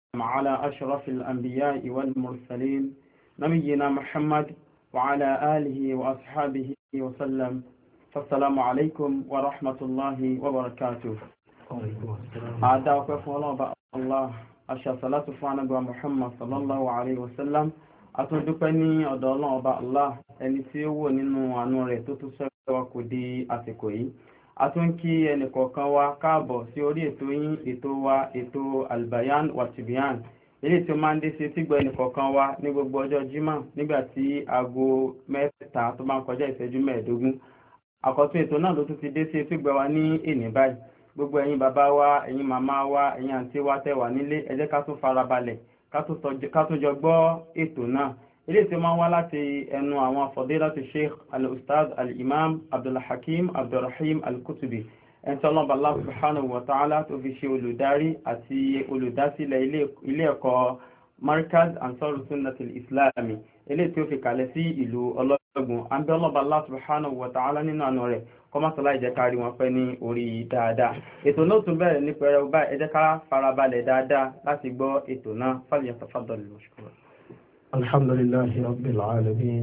على أشرف الأنبياء والمرسلين نبينا محمد وعلى آله وأصحابه وسلم. فالسلام عليكم ورحمة الله وبركاته. أعداء وكفوا الله أشهد صلاة فانا محمد صلى الله عليه وسلم. Atúndúpẹ́ ní ọ̀dọ̀ Ọlọ́run Ọba Allah ẹni tí ó wò nínú àánú rẹ̀ tó tún sọ́wọ́ wa kò di àsìkò yìí. A tún kí ẹnìkọ̀ọ̀kan wa káàbọ̀ sí orí ètò yín, ètò wa, ètò Al-Bayan wa Tibiyan. Ilé tí ó máa ń dé sí tígbọ́ ẹnìkọ̀ọ̀kan wa ní gbogbo ọjọ́ Jímọ̀ nígbà tí aago 3 tó bá ń kọjá ìṣẹ́jú 15. Àkọ́tún ètò náà ló tún ti dé sí tígbọ́ wa ní èní báyìí. Gbogbo ẹ̀yin bàbá wa, ẹ̀yin màmá wa, ẹ̀yin àǹtí wa tẹ́ wà nílé, ẹ jẹ́ ká tún farabalẹ̀ ká tún jọ gbọ́ ètò náà. Ilé tí ó máa ń wá láti ẹnu àwọn fadilatu Sheikh al-Ustaz al-Imam Abdulhakim Abdulrahim al-Kutubi. Ẹni tí Ọlọ́run Allah subhanahu wa ta'ala tó fi ṣe olùdarí àti olùdásílẹ̀ ilé ẹ̀kọ́ Markaz Ansarus Sunnah al-Islami. Ilé tí ó fi kalẹ̀ sí ìlú Ọlọ́gbọ̀n. Àbí Ọlọ́run Allah subhanahu wa ta'ala nínú àánú rẹ̀ kọ́mọ́sọ́lá ìjẹ́kárí wọn pẹ́ ní orí dáadáa. Ètò náà tún bẹ̀rẹ̀ ní pẹ̀rẹ̀ ọba ẹ jẹ́ ká farabalẹ̀ dáadáa láti gbọ́ ètò náà. Falyatafaddal mashkura. Alhamdulillahi rabbil alamin.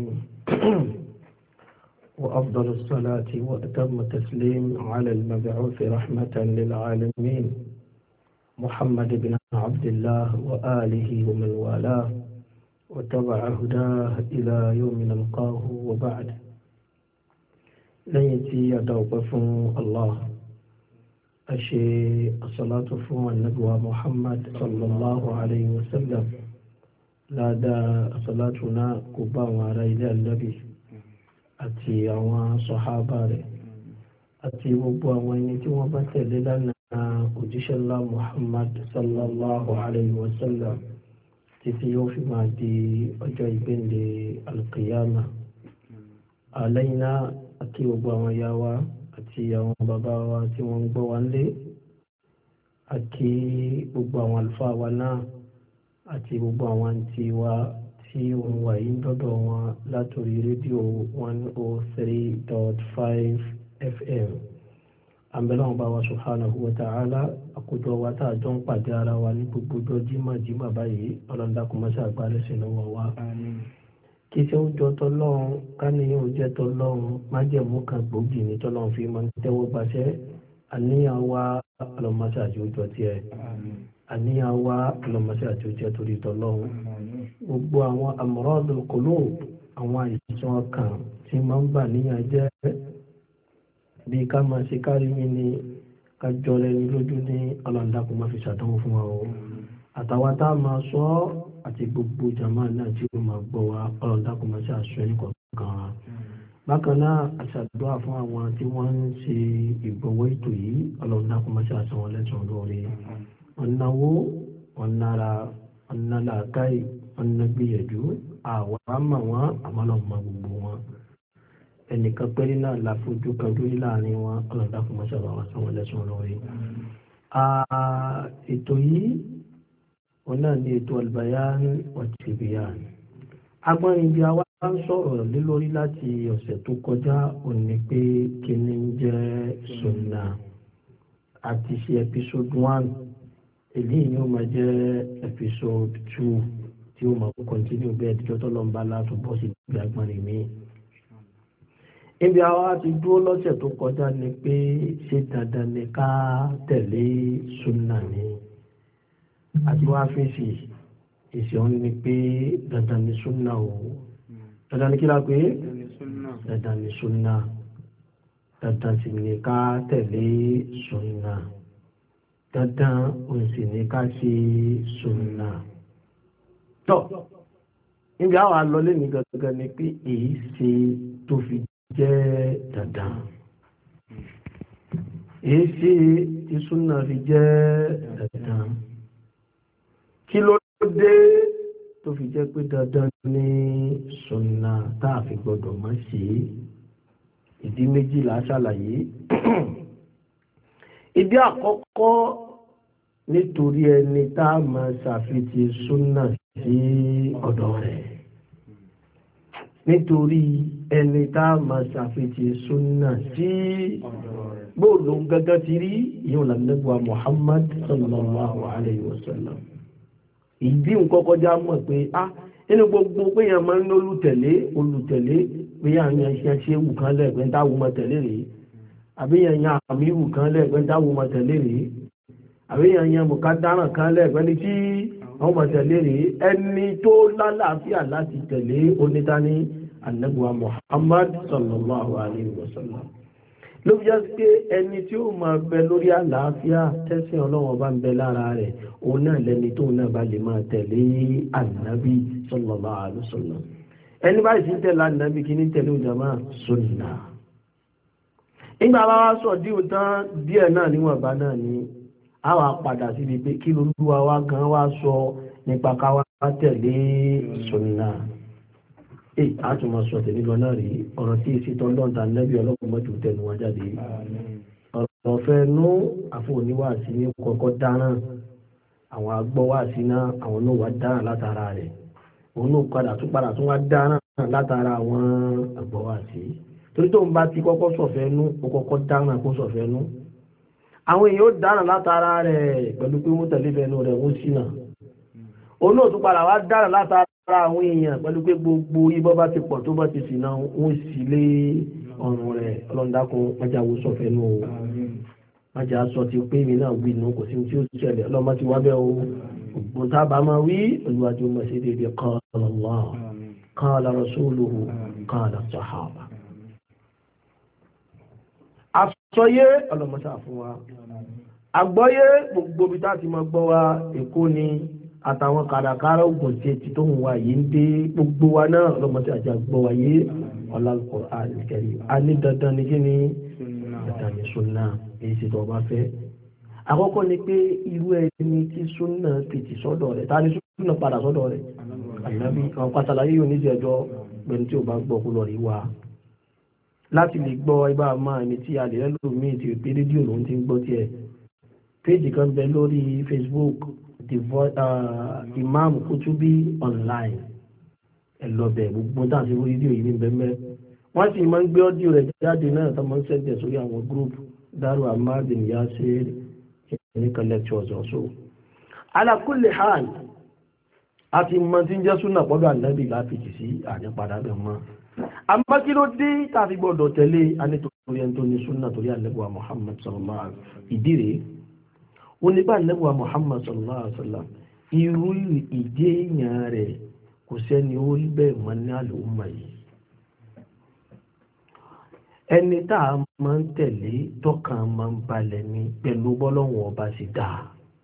Wa afdalus salati wa atammu taslim ala al-mab'uth rahmatan lil alamin. Muhammad ibn Abdullah wa alihi wa man walah wa tabi'a hudahu ila yawmi nalqahu wa ba'd. Lẹ́yìn tí a dá ọpẹ́ fún Allah, a ṣe as-salatu fún Ànábì wa Muhammad sallallahu alayhi wa sallam. Ládàá as-salatu náà kó bá àwọn ará ilé Ànábì àti àwọn sàhábà rẹ̀ àti gbogbo àwọn ẹni tí wọ́n bá tẹ̀lé lánàá òjíṣẹ́ ńlá Muhammad sallallahu alayhi wa sallam títí yóò fi máa di ọjọ́ ìgbéǹde al-qiyama. Lẹ́yìn náà àti gbogbo àwọn ìyá wa àti àwọn bàbá wa tí wọ́n ń gbọ́ wa nílé àti gbogbo àwọn àlùfáà wa náà àti gbogbo àwọn àǹtí wa tí wọ́n wà yìí dọ́dọ̀ wọn látòrí rédíò 103.5 FM. Àmbẹ̀lẹ̀ àwọn bá wa subhanahu wa ta'ala àkójọ wa tá a jọ ń pàdé ara wa ní gbogbo ọjọ́ jímọ̀ báyìí ọlọ́ndàkùnmọ́sá àgbálẹ̀sẹ̀ lọ́wọ́ wa. Kí ṣe ó jọ tọ́lọ́run káníyàn ó jẹ́ tọ́lọ́run májẹ̀mú kan gbòógì ní tọ́lọ́run fi máa ń tẹ́wọ́ gbaṣẹ́. Àníyàn wa ọlọ́mọṣẹ́ àti òjò tiẹ̀. Àníyàn wa ọlọ́mọṣẹ́ àti òjò torí tọ́lọ́run. Gbogbo àwọn amradul qulub, àwọn àìsàn ọkàn tí máa ń bà níyàn jẹ́ bí ká máa ṣe kárí mi ní ká jọrẹ ní lójú ní ọlọ́ndàkùn máa fi ṣàdánwò fún wa o. Àtàwọn tá a máa sọ àti gbogbo jama náà tí ó máa gbọ́ wa ọlọ́dàkùn máa ṣe àṣọ ẹni kọ̀ọ̀kan wa. Bákan náà àṣàdúrà fún àwọn tí wọ́n ń ṣe ìgbọ̀wọ́ ètò yìí ọlọ́dàkùn máa ṣe àṣọ wọn lẹ́sàn-án lórí. Wọ́n náwó, wọ́n nára, wọ́n ná làákàyè, wọ́n ná gbìyànjú àwọn àmà wọn àmọ́ náà mọ gbogbo wọn. Ẹnìkan péré náà láfojú kan lórí láàrin wọn ọlọ́dàkùn máa ṣe àṣọ wọn lẹ́sàn-án lórí. Ètò yìí wọ́n náà ní ètò Al-Bayan wa Tibiyan. Agbọ́nrin bí a wá ń sọ̀rọ̀ lé lórí láti ọ̀sẹ̀ tó kọjá òní pé kí ni ń jẹ́ sunna. Àti ṣe episode 1, èyí ni ó máa jẹ́ episode 2 tí ó máa continue bẹ́ẹ̀ díjọ́ tó lọ́n bá látúbọ̀ sí ibi agbọ́nrin mi. Ibi àwa ti dúró lọ́sẹ̀ tó kọjá ni pé ṣé dandan ni ká tẹ̀lé sunna ni. Àti wá fèsì ìṣẹ́wọ́n ni pé dandan ni súnà o. Dandan ni kí la pé? Dandan ni súnà. Dandan sì ni ká tẹ̀lé súnà. Dandan òun sì ni ká ṣe súnà. Tọ́ níbi àwọn alọ́lé ní gangan ni pé èyí ṣe tó fi jẹ́ dandan. Èyí ṣe tí súnà fi jẹ́ dandan. Kí ló dé tó fi jẹ́ pé dandan ní sunna tá a fi gbọdọ̀ má ṣe? Ìdí méjì la ṣàlàyé. Ìdí àkọ́kọ́ nítorí ẹni tá a máa ṣàfitì sunna sí ọ̀dọ̀ rẹ̀. Nítorí ẹni tá a máa ṣàfitì sunna sí bóòlù gẹ́gẹ́ ti rí ìyóò lànàbùwà Muhammad sallallahu alayhi wa sallam. ìdí nǹkan kọjá mọ̀ pé nínú gbogbo pé yẹn máa ń ní olùtẹ̀lé pé yẹn yan ṣe wù kan lẹ́ẹ̀pẹ́ ń táwọn ọmọ tẹ̀lé rèé àbí yẹn yan àmì wù kan lẹ́ẹ̀pẹ́ ń táwọn ọmọ tẹ̀lé rèé àbí yẹn yan mùkádáràn kan lẹ́ẹ̀pẹ́ ní tí àwọn ọmọ tẹ̀lé rèé ẹni tó lálàáfíà láti tẹ̀lé onítàní anabuwa Muhammad sallallahu alayhi wa sallam ló fi jẹ́ pé ẹni tí ó máa bẹ lórí àlàáfíà tẹ́sìn ọlọ́wọ́ bá ń bẹ lára rẹ̀ òun náà lẹni tó náà bá lè máa tẹ̀lé ànábì sallallahu alaihi wasallam ẹni báyìí sí tẹ̀lé ànábì kí ní tẹ̀lé òjàmá sunna. nígbà bá wá sọ díò tán díẹ̀ náà níwọ̀n bá náà ní a wá padà síbi pé kí lolúwa wá gan wá sọ nípa ká wá tẹ̀lé sunna. àtúmọ̀ sọ tẹ̀lé lọ náà rí ọ̀rọ̀ tí èsì tó ń lọ́ǹda ànábì ọlọ́pàá mọ́jú tẹnu wọn jáde ọ̀rọ̀ fẹ́ nú àfọwọ́níwáàsí ní kọ́kọ́ dáná àwọn agbọ́wáàsí náà àwọn náà wá dáná látara rẹ̀ òun náà padà tún wá dáná látara àwọn agbọ́wáàsí torí tó ń bá ti kọ́kọ́ sọ̀fẹ́ nú ó kọ́kọ́ dáná kó sọ̀fẹ́ nú àwọn èèyàn ó dáná látara rẹ̀ pẹ̀lú pé wọ́n tẹ̀lé fẹ́nu rẹ̀ wọ́n sí náà òun náà tún padà wá dáná látara àwọn èèyàn pẹ̀lú pé gbogbo ibọ́ bá ti pọ̀ tó bá ti sì náà wọ́n sì lé ọ̀rùn rẹ̀ ọlọ́ndàkùn májáwó sọ̀fẹ́ nú o májá sọ ti pé mi náà wí nù kò sí tí ó ṣẹlẹ̀ ọlọ́mọ ti wá bẹ́ o ògbón tábà máa wí olùwàjú mọ̀ sí dédé qala Allah qala rasuluhu qala sahaba. àsọyé ọlọ́mọṣà fún wa àgbọ́yé gbogbo bí tá ti mọ gbọ́ wa èkó ni àtàwọn kàràkàrà ògùn tí etí tó ń wá yìí ń dé gbogbo wa náà ọlọ́mọṣà àjà gbọ́ wa yé Al-Qur'an al-Karim a ní dandan ní kí ni dandan ní sunna èyí sì tó bá fẹ́. àkọ́kọ́ ni pé irú ẹni tí sunna pìtì sọ́dọ̀ rẹ̀ ta ni sunna padà sọ́dọ̀ rẹ̀ ànábì àwọn pàtàkì yóò ní ìjẹ́jọ́ pẹ̀lú tí ó bá gbọ́ kó lọ rí wa láti lè gbọ́ ibà máa ní tí a lè rẹ́ lómi tí pé rédíò lòun ti ń gbọ́ tiẹ̀ péjì kan bẹ lórí Facebook Imam Kutubi online ẹ lọ bẹ̀ gbogbo tá à ń ṣe rédíò yìí ní bẹ́ẹ̀ wọ́n sì máa ń gbé ọ́díò rẹ̀ jáde náà tó máa ń sẹ́ńtẹ̀ sórí àwọn gúrúùpù Daru Ahmad bin Yasir clinical lectures also. Ala kulli hal àti mọ̀ tí ń jẹ́ súnà pọ́dọ̀ ànábì láfíjì sí ànípadà bẹ̀ mọ́. àmọ́ kí ló dé tàbí gbọ́dọ̀ tẹ̀lé anítorí ẹni tó ní súnà torí ànábì wa Muhammad sallallahu alaihi wasallam ìdí rèé ó ní bá ànábì wa Muhammad sallallahu alaihi wasallam irú ìdí èèyàn rẹ̀ kò sẹ́ni ó rí bẹ́ẹ̀ mọ́ ní àlùmọ̀ yìí. ẹni tá a máa ń tẹ̀lé tọ́kàn máa ń balẹ̀ ní pẹ̀lú bọ́lọ́wọ́n ọba sì dáa.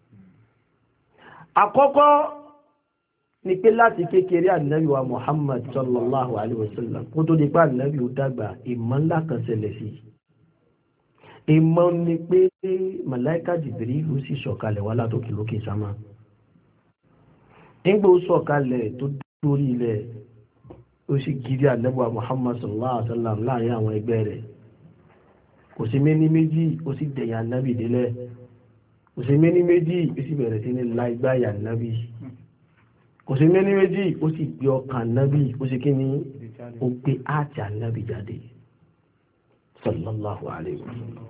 àkọ́kọ́ ni pé láti kékeré ànábì wa Muhammad sallallahu alaihi wasallam kó tó di pé ànábì ó dàgbà ìmọ̀ ńlá kan ṣẹlẹ̀ sí i. ìmọ̀ ni pé màláíkà Jibrilu sì sọ̀kalẹ̀ wá látòkè lókè sámà. nígbà ó sọ̀kalẹ̀ tó dórí ilẹ̀ ó sì gidi ànábì wa Muhammad sallallahu alaihi wasallam láàrin àwọn ẹgbẹ́ rẹ̀ kò sí méní méjì ó sì dẹ̀yà ànábì délẹ̀ kò sí méní méjì ó sì bẹ̀rẹ̀ sí ní la igbá yà ànábì kò sí méní méjì ó sì gbé ọkàn ànábì ó sì kíni ó gbé áàtì ànábì jáde sallallahu alaihi wasallam.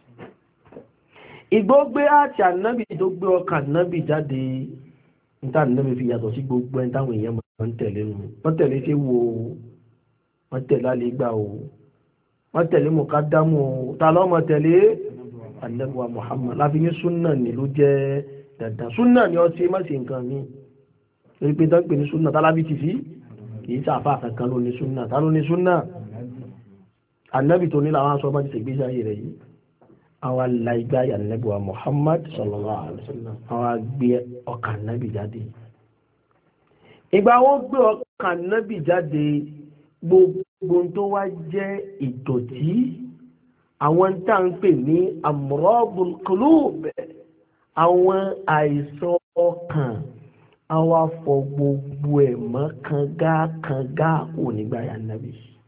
ìgbó gbé áàtì ànábì tó gbé ọkàn ànábì jáde níta ànábì fi yàtọ̀ sí gbogbo ẹni táwọn èèyàn wọ́n tẹ̀lé nù wọ́n tẹ̀lé ṣé wo wọ́n tẹ̀lé àlégbà o wọ́n tẹ̀lé mùkádámù o ta lọ́mọ tẹ̀lé ànábì wa Muhammad láfi ní súnà ní ló jẹ́ dandan súnà ní ọtí má ṣe nǹkan mi torí pé dáńpé ní súnà tálábì ti fi kìí sàfà kankan ló ní súnà ta ló ní súnà ànábì tó ní làwọn aṣọ bá ti ṣègbésí ayé rẹ̀ yìí àwọn aláìgbá ànábì wa Muhammad sallallahu alaihi wasallam àwọn agbé ọkàn ànábì jáde ìgbà wọn gbé ọkàn nábì jáde gbogbo tó wá jẹ́ ìdọ̀tí àwọn tá ń pè ní amradul qulub àwọn àìsàn ọkàn àwọn afọ gbogbo ẹ̀ mọ́ kanga onígbà yà nábì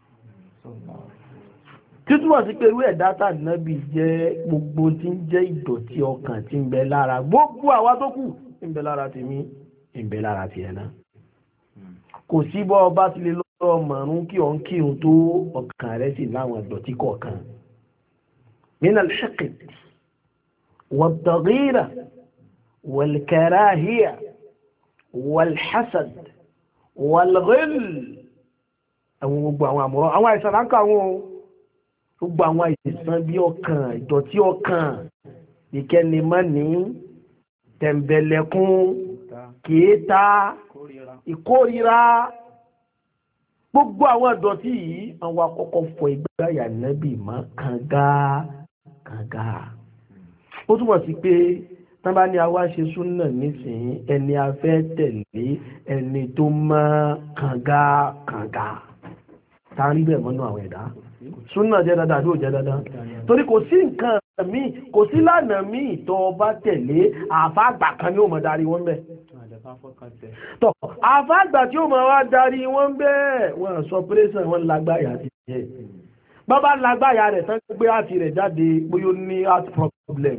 títúmọ̀ sí pé irú ẹ̀dá tá nábì jẹ́ gbogbo tí ń jẹ́ ìdọ̀tí ọkàn tí ń bẹ lára gbogbo àwa tó kù ń bẹ lára tèmi ń bẹ lára tiẹ̀ náà kò sí bọ́ ọba ti lè lọ́rọ̀ mọ̀rún kí ọ ń kírun tó ọkàn rẹ̀ sì láwọn ìdọ̀tí kọ̀ọ̀kan min al-hiqd wad-daghira wal-karahiyya wal-hasad wal-ghil àwọn gbogbo àwọn àmúrọ̀ àwọn àìsàn láńkà àwọn gbogbo àwọn àìsàn bí ọkàn ìdọ̀tí ọkàn ìkẹnimọ́ni tẹ̀m̀bẹ̀lẹ̀kún kìíta ìkórira gbogbo àwọn ìdọ̀tí yìí àwọn àkọ́kọ́ fọ ìgbáyà Nábì mọ́ kànga ó túmọ̀ sí pé tán bá ní àwa ṣe súnà nísìnyí ẹni a fẹ́ tẹ̀lé ẹni tó mọ́ kànga tá a rí bẹ́ẹ̀ mọ́nú àwọn ẹ̀dá súnà jẹ́ dáadáa ló jẹ́ dáadáa torí kò sí nǹkan míì kò sí lánàá míì tó bá tẹ̀lé àfáàgbà kan ní ó máa darí wọn bẹ́ẹ̀ tọ́ àfáàgbà tí ó máa wá darí wọn bẹ́ẹ̀ wọ́n sọ pírẹ́sàn wọn lágbáyà ti jẹ́ bàbá lágbáyà rẹ̀ tán gbé àti rẹ̀ jáde bóyá ó ní heart problem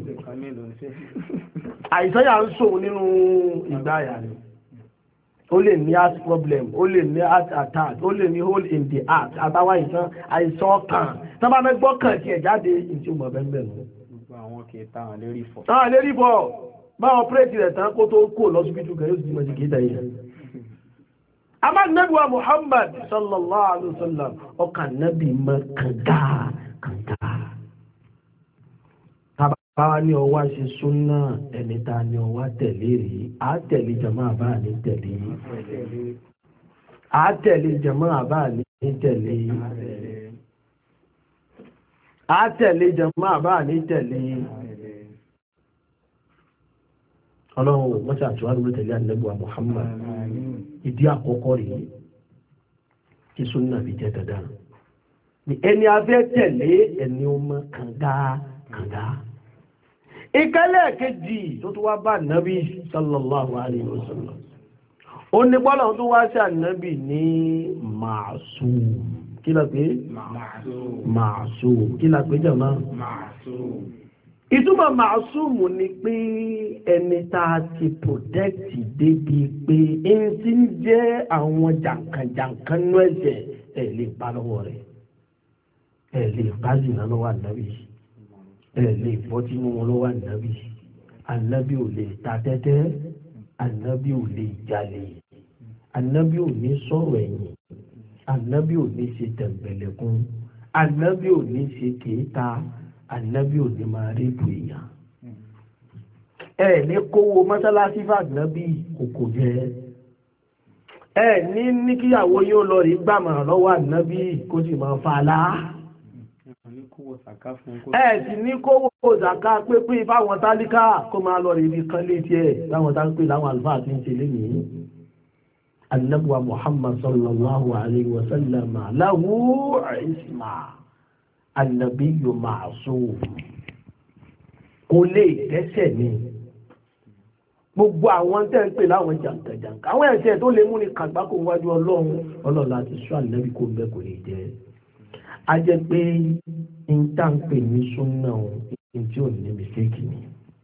àìsàn yà ń sòun nínú ìgbáyà rẹ̀ ó lè ní heart problem ó lè ní heart attack ó lè ní hole in the heart àtàwọn àìsàn ọkàn tán bá mẹ́gbọ́ kàn tiẹ̀ jáde ìtí ó mọ̀ bẹ́ẹ̀ bẹ́ẹ̀ lọ. àwọn kì í táwọn lérí fọ. táwọn lérí fọ báwọn pírẹ́tì rẹ̀ tán kó tó kó lọ́sibítù kan yóò sì mọ̀ sí kì í tẹ̀ yẹn. àmọ́ nẹ́bíwá Muhammad sallallahu alayhi wa sallam ọkàn nẹ́bí mọ́ kànga. báwa ní ọwá ṣe súnà ẹni tá a ní ọwá tẹ̀lé rí á tẹ̀lé jama àbá ní tẹ̀lé á tẹ̀lé jama àbá ní tẹ̀lé á tẹ̀lé jama àbá ní tẹ̀lé ọlọ́run wọ́n ṣe àtúwárí ló tẹ̀lé ànábì Muhammad ìdí àkọ́kọ́ rí kí súnà fi jẹ́ dandan ní ẹni abẹ́ tẹ̀lé ẹni ó mọ́ kànga. ìkálẹ̀ kejì tó tó wá bá nàbí sallallahu alayhi wa sallam ó ní bọ́lá tó wá sí ànábì ní màásùm kí la pé màásùm kí la pé jàmá ìtumọ̀ màásùm ni pé ẹni tá a ti protect débi pé ẹni tí ń jẹ́ àwọn jàǹkànjàǹkàn nú ẹ̀jẹ̀ ẹ̀ lè bá lọ́wọ́ rẹ̀ ẹ̀ lè bá zìnà lọ́wọ́ ànábì lè bọ́tí mú wọn lọ́wọ́ ànábì ànábì ò lè ta tẹ́tẹ́ ànábì ò lè jalè ànábì ò ní sọ̀rọ̀ ẹ̀yìn ànábì ò ní ṣe tẹ̀m̀bẹ̀lẹ̀kún ànábì ò ní ṣe kéèta ànábì ò ní máa rébù èèyàn ní kówó mọ́sálásí fún ànábì kòkò jẹ́ ní kíyàwó yóò lọ rí gbàmọ̀ràn lọ́wọ́ ànábì kó sì máa fa aláà sì ní kówó zàká pépé fáwọn tálíkà kó máa lọ rí ibi kan létí láwọn tá ń pè láwọn àlùfáà tí ń ṣe lénìí. Annabuwa Muhammad sallallahu alayhi wa sallam lahu isma annabiyyu ma'sum kò lè dẹ́ṣẹ̀ ní gbogbo àwọn tẹ́ ń pè láwọn jàǹkàjàǹkà àwọn ẹ̀ṣẹ̀ tó lè mú ní kàgbákò wájú ọlọ́run láti sọ ànábì kó bẹ́ẹ̀ kò lè jẹ́ a jẹ́ pé n tá ń pè ní súnà ohun tí ò ní mistake ni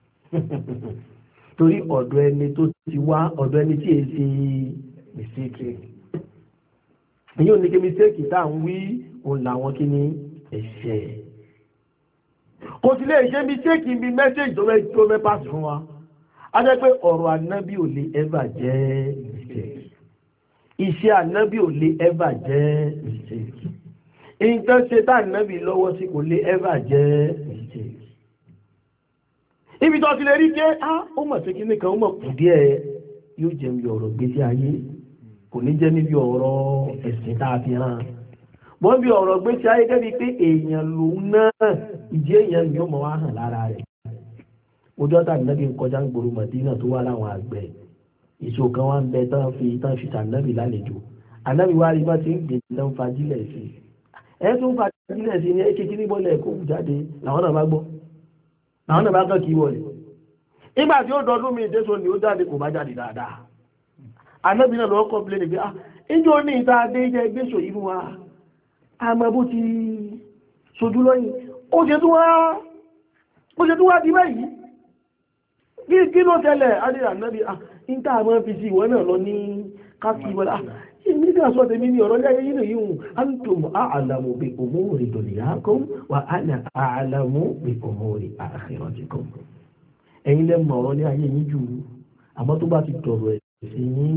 torí ọ̀dọ̀ ẹni tó ti wá ọ̀dọ̀ ẹni tí èsì mistake èyí ò ní kí mistake tá à ń wí òun làwọn kí ni ẹ̀ṣẹ̀ kò sí lè ṣe mistake bí message tó fẹ́ pass fún wa a jẹ́ pé ọ̀rọ̀ ànábì ò lè ever jẹ́ mistake iṣẹ́ ànábì ò lè ever jẹ́ mistake nǹkan ṣe tá ànábì lọ́wọ́ sí kò lè ever jẹ́ mistake ibi tó ti lè rí jẹ́ ó mọ̀ sí kí nìkan ó mọ̀ kù díẹ̀ yóò jẹ́ níbi ọ̀rọ̀ gbèsè ayé kò ní jẹ́ níbi ọ̀rọ̀ ẹ̀sìn tá a fi hàn wọ́n bí ọ̀rọ̀ gbèsè ayé kẹ́bi pé èèyàn lòun náà ìdí èèyàn ni ó mọ̀ wá hàn lára rẹ̀ ojú ọ̀tá ànábì ń kọjá ń gbòòrò Mádínà tó wá láwọn àgbẹ̀ èso kan wá ń bẹ tán fi tànábì lálejò ànábì wá rí bá ti ń gbé tán fajílẹ̀ sí ẹ̀ tó ń fajílẹ̀ sí ní kékeré bọ́lẹ̀ kó wù jáde làwọn náà bá gbọ́ àwọn náà bá kàn kí wọlé nígbà tí ó dọdún mi ìdẹ́sọ ni ó jáde kò bá jáde dáadáa ànábì náà lọ́wọ́ kọ́pìlẹ̀ pé ìjọ ní ìta adé jẹ́ gbèsò yìí fún wa àmọ́ bó ti sojú lọ́yìn ó ṣe tún wá di báyìí kí ló tẹ́lẹ̀ adé ànábì níta àmọ́ fi sí ìwọ náà lọ ní káàkiri wọlé nígbà sọ tèmi ní ọ̀rọ̀ lẹ́yìn yìí nìyí hùn antum a'lamu bi umuri dunyakum wa ana a'lamu bi umuri akhiratikum ẹ̀yin lẹ́ mọ̀ ọ̀rọ̀ ní ayé yín jù àmọ́ tó bá ti tọ̀rọ̀ ẹ̀sìn yín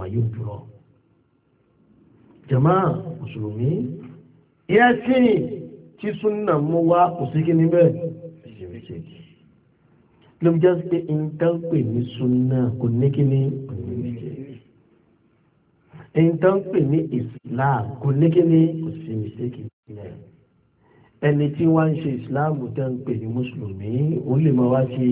yóò dúró. jàmá mùsùlùmí yẹ́sìn tí súnà mú wá kò sí kí ní bẹ́ẹ̀ ló jẹ́ pé nǹkan pè ní súnà kò ní kí ní nǹkan pè ní islam kò ní kí ní kò sí mistake nílẹ̀ ẹni tí wọ́n ń ṣe islam tẹ́ ń pè ní mùsùlùmí ó lè máa wá sí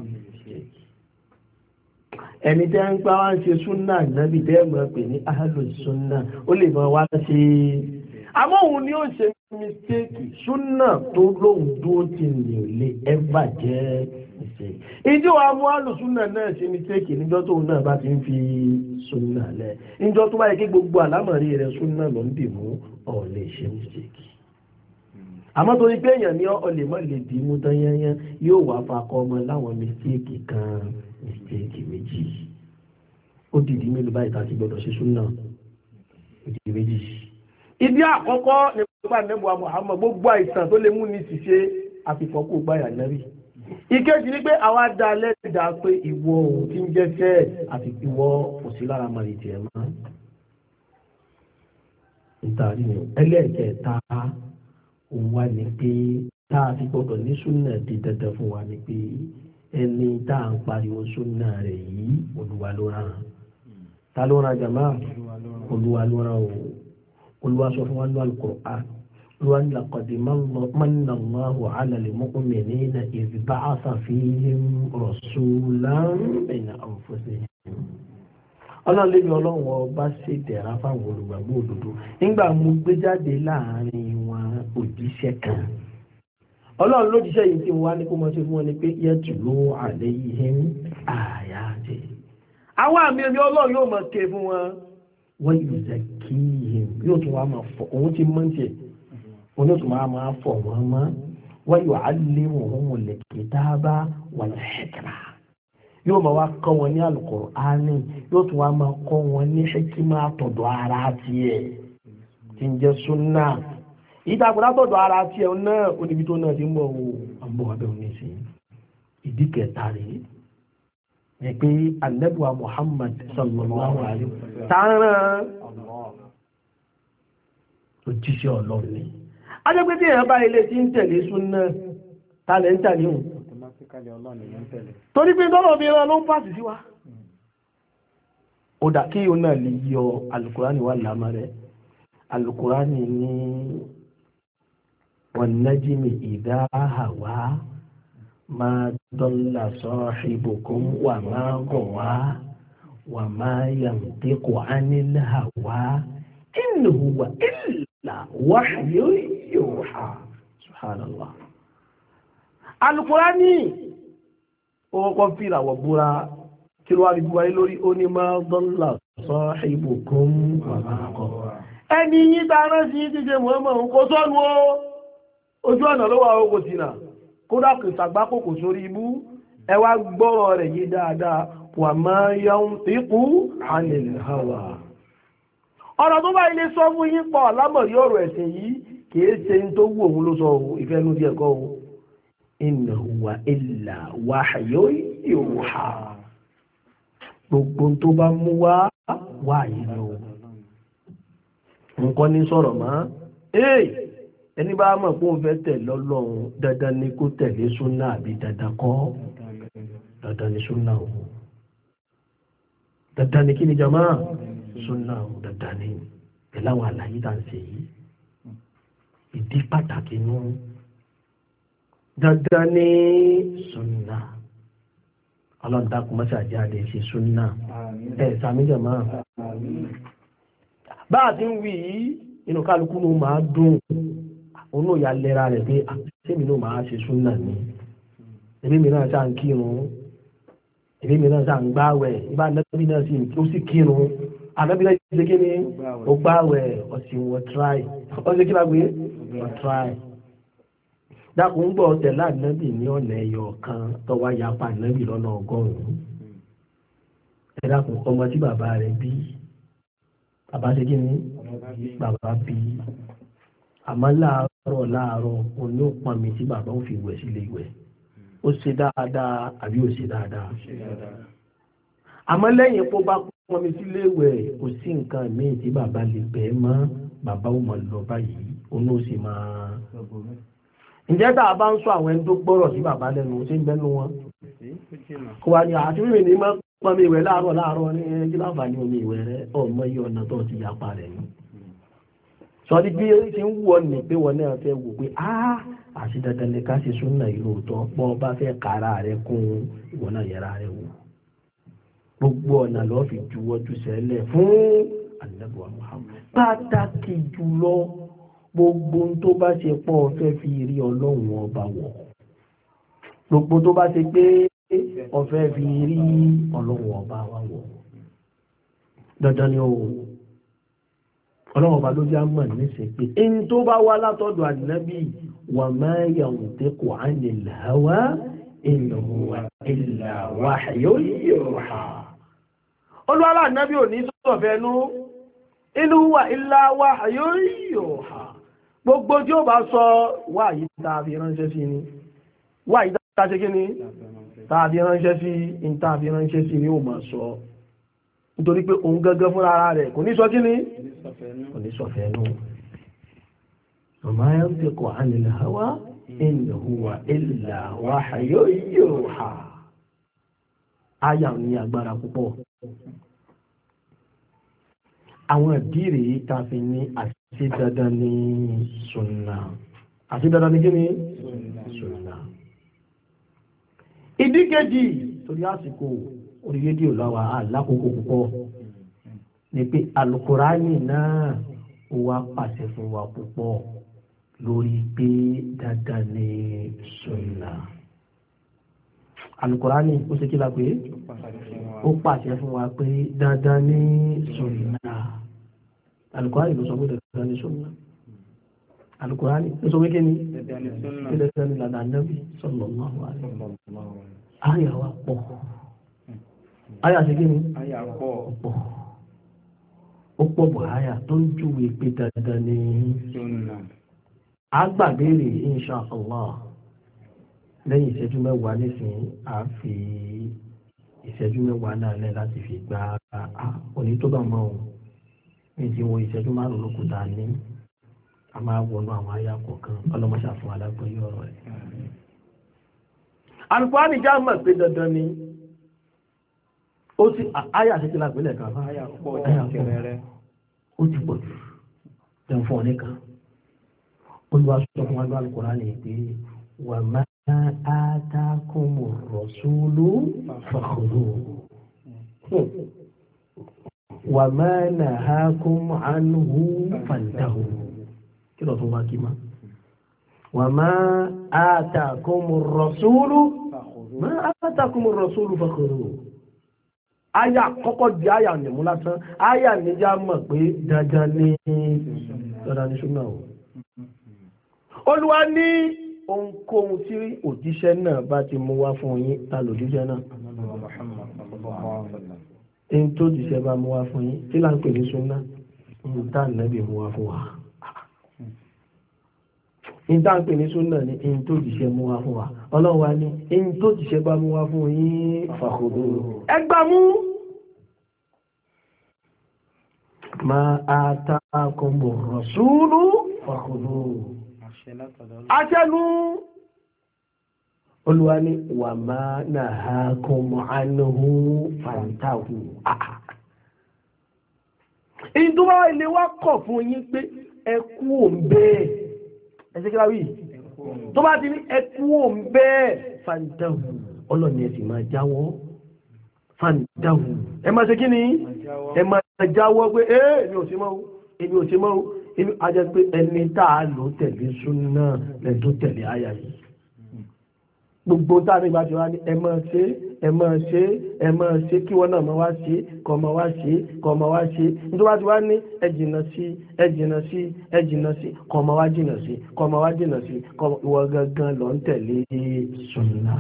ẹni tẹ́ ń gbá wá ń ṣe súnà nábì tẹ́ mọ̀ pè ní ahlus súnà ó lè máa wá sí àmọ́ òun ni ó ṣe mistake súnà tó lóhùn dúró ti lè ẹ́fà jẹ́ mistake. ìjọ àmú àlùsúnà náà ṣe mistake níjọ́ tóun náà bá ti ń fi súnà lẹ̀ níjọ́ tó bá yẹ kí gbogbo àlámọ̀rí rẹ̀ súnà ló ń dì mú ọ̀ lè ṣe mistake. àmọ́ torí pé èèyàn ní ọ lè má lè dì í mú tán yányán yóò wá fakọ ọmọ láwọn mistake kan mistake méjì ó dìdí mélòó báyìí tá a ti gbọdọ̀ ṣe súnà ó dìdí méjì. ibi àkọ́kọ́ nípa nẹ́bùwà Muhammad gbogbo àìsàn tó lè mú ní ṣìṣe àfìfọ́kù gbáyà nẹ́bì. ìkejì ni pé àwa dá lẹ́dàá pé ìwọ òun ti ń jẹ́sẹ́ àti ìwọ òsì lára màlì tiẹ̀ mọ́. nítorí ẹlẹ́ẹ̀kẹta òun wá ní pé tá a fi gbọ́dọ̀ ní súnà di dandan fún wa ni pé ẹni tá à ń pariwo súnà rẹ̀ yìí Olúwa ló rán ta ló rán jàmá Olúwa ló rán o. Olúwa sọ fún wa ní Al-Qur'an Olúwa ní laqad manna Allahu 'ala al-mu'minina idh ba'atha fihim rasulan min anfusihim. ọlọ́ọ̀lẹ́bí ọlọ́run ọba ṣe dẹ̀ra fáwọn olùgbàgbọ́ òdodo nígbà mú gbé jáde láàrin wọn òjíṣẹ́ kan. ọlọ́run lójíṣẹ́ yìí tí wọ́n á ní kó mọ́ sí fún wọn ni pé yatlu 'alayhim ayati. àwọn àmì ẹ̀mí ọlọ́run yóò mọ̀ ké fún wọn. wọ́n yóò zakihim yóò tún wá máa fọ òun ti mọ́ tiẹ̀ òun yóò tún máa fọ wọn mọ́ wọ́n yóò allimuhumul kitaba wal hikma yóò máa wá kọ́ wọn ní Al-Qur'ani yóò tún wá máa kọ́ wọn ní hikima àtọ̀dọ̀ ara tiẹ̀ tí ń jẹ́ súnà ìdàgbọ́n àtọ̀dọ̀ ara tiẹ̀ náà oníbi tó náà ti ń bọ̀ wò àbọ̀ abẹ́ òní sí ìdí kẹta rèé ni pé Ànábì Muhammad sallallahu alaihi wasallam tààrán òjíṣẹ́ Ọlọ́run ni. a jẹ́ pé tí èèyàn bá ilé tí ń tẹ̀lé súnà tààlẹ̀ ń tẹ̀lé hùn torí pé tọ́lọ̀ bí ẹran ló ń pàṣẹ sí wa. ó dà kí o náà lè yọ Al-Qur'ani wà lámà rẹ̀ Al-Qur'ani ní wan najmi idha hawa ma dalla sahibukum wa ma gawa wa ma yantiqu anil hawa in huwa illa wahyun yuha. Subhanallah. Al-Qur'ani ó kọ́ fi ìràwọ̀ búra kí ló wá rí buwáyé lórí ó ní ma dalla sahibukum wa ma gawa. ẹni yí dáná sí jíjẹ Muhammad kò sọ́nu ojú ọ̀nà ló wà ó kò sí náà kódà kò sàgbákò kò sórí ibú ẹ wá gbọ́rọ̀ rẹ̀ yé dáadáa wa ma yantiqu anil hawa. ọ̀rọ̀ tó bá ilé sọ fún yín pọ̀ lámọ̀rí ọ̀rọ̀ ẹ̀sìn yìí kìí ṣe ń tó wù òun ló sọ ìfẹ́ inú díẹ̀ kọ́ o in huwa illa wahyun yuha. gbogbo tó bá mú wá yìí lọ nǹkan ní sọ̀rọ̀ mọ́ ẹni bá mọ̀ pé òun fẹ́ tẹ̀lé Ọlọ́run dandan ni kó tẹ̀lé súnà àbí dandan kọ́ dandan ni súnà o dandan ni kí ni jama súnà o dandan ni pẹ̀lú àwọn àlàyé tá à ń ṣe yìí ìdí pàtàkì nù dandan ni súnà Ọlọ́run dákun mọ́sá jáde ṣe súnà sàmì jama bá a ti ń wí yìí inú kálukú ló máa dùn òun náà ya lẹ́ra rẹ̀ pé àtẹ́mi náà máa ṣe súnà ní ẹbí mi náà sáà ń kírun ẹbí mi náà sáà ń gbáwẹ̀ ibà nẹ́bí náà ó sì kírun ànẹ́bí náà ṣe kí ni ó gbáwẹ̀ ọ̀sìn wọ́n try ọ̀sìn kí lágbé wọ́n try dákun gbọ́ tẹ̀lé ànẹ́bí ní ọ̀nà ẹ̀yọ̀ kan tọ́wọ́ yapa ànẹ́bí lọ́nà ọgọ́rùn-ún ẹ dákun ọmọ tí bàbá rẹ̀ bí bàbá ṣe kí ni bàbá bí àmọ́ láàárọ̀ òní ò pọn mi tí bàbá ò fi wẹ̀ sílé ìwẹ̀ ó ṣe dáadáa àbí ò ṣe dáadáa àmọ́ lẹ́yìn pó bá wọn mi sílé ìwẹ̀ kò sí nǹkan míì tí bàbá lè bẹ́ẹ̀ mọ́ bàbá ò mọ̀ lọ báyìí òun ó sì máa. ǹjẹ́ tá a bá ń sọ àwọn ẹni tó gbọ́rọ̀ sí bàbá lẹ́nu ṣé ń bẹ́nu wọn. kò wá ní àti mímì ní pọ́n mi ìwẹ̀ láàárọ̀ ní kí láǹfààní omi ìwẹ̀ rẹ ọmọ iye ọ̀nà tó ti yapa rẹ̀ ni. sọ ní bí ṣe ń wù ọ́ ní pé wọn náà fẹ́ wò pé àti dandan ni ká ṣe súnà yìí lóòótọ́ pọ́ bá fẹ́ kára rẹ kún ìwọ náà yẹra rẹ wò. gbogbo ọ̀nà lọ́ọ́ fi juwọ́ ju sẹ́lẹ̀ fún Ànábì wa Muhammad. pàtàkì jùlọ gbogbo tó bá ṣe pọ̀ ọ̀fẹ́ fi rí ọlọ́run ọba wọ̀ gbogbo tó bá ṣe pé ọ̀fẹ́ fi rí ọlọ́run ọba wa wọ̀ dandan ni ọlọ́run ọba ló já mọ̀ níṣẹ́ pé ẹni tó bá wá látọ̀dọ̀ Ànábì wa ma yantiqu anil hawa in huwa illa wahyun yuha. olúwalá Ànábì ò ní sọ̀rọ̀ fẹ́nu in huwa illa wahyun yuha. gbogbo tí ó bá sọ wà yìí tàbí ránṣẹ́ sí ni wà yìí tàbí kí ni tàbí ránṣẹ́ sí in tàbí ránṣẹ́ sí ni ó máa sọ nítorí pé òun gẹ́gẹ́ fún ara rẹ̀ kò ní sọ kí ni kò ní sọ fẹ́nu ma yantiqu anil hawa in huwa illa wahyun yuha. áyà ní agbára púpọ̀ àwọn ìdíre ta fi ní àti dandan ní sunna àti dandan ní kíni sunna. ìdí kejì torí àsìkò orí rédíò láwa alákòókò púpọ̀ ni pé alukurani náà ó wá pàṣẹ fún wa púpọ̀ lórí pé dandan ní sunna. alukurani ó ṣe kí la pé ó pàṣẹ fún wa pé dandan ní sunna. alukurani ló sọ pé dandan ní sunna. alukurani ló sọ pé kí ni dandan ní lànà Ànábì sallallahu alaihi wasallam. àyà wa pọ̀ àyà ṣe kí ni àyà pọ̀ ó pọ̀ bọ̀ àyà tó ń júwe pé dandan ní sunna. agbàgbére insha Allah lẹ́yìn ìṣẹ́jú mẹ́wàá nísìnyí a fi ìṣẹ́jú mẹ́wàá náà lẹ́ láti fi gba òní tó bá mọ́ ohun ní ti wo ìṣẹ́jú márùn-ún ló kù dáa ní a máa wọnú àwọn àyà kọ̀ọ̀kan ọlọ́mọṣà fún alágbóyé ọ̀rọ̀ rẹ̀. Al-Qur'ani já mọ̀ pé dandan ni ó ti àyà àti ìlà ìpínlẹ̀ kan àyà pọ̀ ó ti pọ̀ jù jẹun fún ọ nìkan Olúwa sọ fún wa ní Al-Qur'ani pé wà máa átákùmù rọ̀súlù fakhudhuhu wà máa nahakum anhu fantahu. kí lọ tó wá kí máa wà máa átákùmù rọ̀súlù fakhudhuhu. Aya kọ́kọ́ di aya nìmú lásán aya níjà mọ̀ pé dandan ní súnà o. Olúwa ní ohunkóhun tí òjíṣẹ́ náà bá ti mú wá fún yín ta lòjíṣẹ́ náà. Èyí tó jíṣẹ́ bá mú wá fún yín tí là ń pè ní súnà ìta Ànábì mú wá fún wa. Ìta ń pè ní súnà ní èyí tó jíṣẹ́ mú wá fún wa. Ọlọ́run wa ní èyí tó jíṣẹ́ bá mú wá fún yín fakhudhuhu. Ẹgbà mú. Ma ataakumu rasulu fakhudhuhu. Aṣẹ́nu. Olúwa ní wa ma nahakum anhu fantahu. Ìdúrà ilé wa kọ̀ fún yín pé ẹ kú òun bẹ́ẹ̀. Ẹsẹ́ kí láwí tó bá ti ní ẹkú òun bẹ́ẹ̀ fantahu ọlọ́ni ẹ sì máa jáwọ́ fantahu ẹ máa ṣe kí ni ẹ máa jáwọ́ pé èmi ò ṣe mọ́ èmi a jẹ́ pé ẹni tá a lò tẹ̀lé súnà lẹ́ni tó tẹ̀lé àyà yìí gbogbo tá a ní ìgbà tí wọ́n á ní ẹ máa ṣe kí wọ́n náà máa wá ṣe kọ́ máa wá ṣe nítorí wá ti wá ní ẹ jìnnà sí kọ́ máa wá jìnnà sí ìwọ gangan lọ ń tẹ̀lé súnà.